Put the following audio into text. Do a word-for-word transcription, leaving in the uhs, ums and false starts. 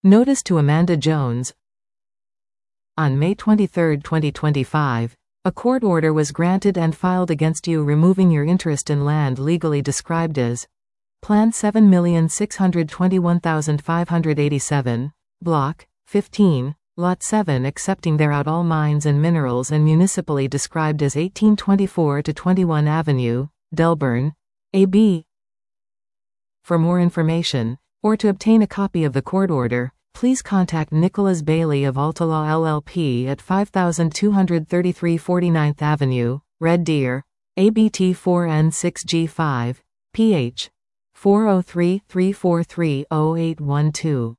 Notice to Amanda Jones. On May twenty-third, twenty twenty-five, a court order was granted and filed against you removing your interest in land legally described as Plan seven million six hundred twenty-one thousand five hundred eighty-seven, Block fifteen, Lot seven, excepting thereout all mines and minerals, and municipally described as eighteen twenty-four to twenty-one Avenue, Delburn, A B. For more information, or to obtain a copy of the court order, please contact Nicholas Bailey of Altalaw L L P at five thousand two hundred thirty-three forty-ninth Avenue, Red Deer, A B T four N six G five, P H four oh three, three four three, oh eight one two.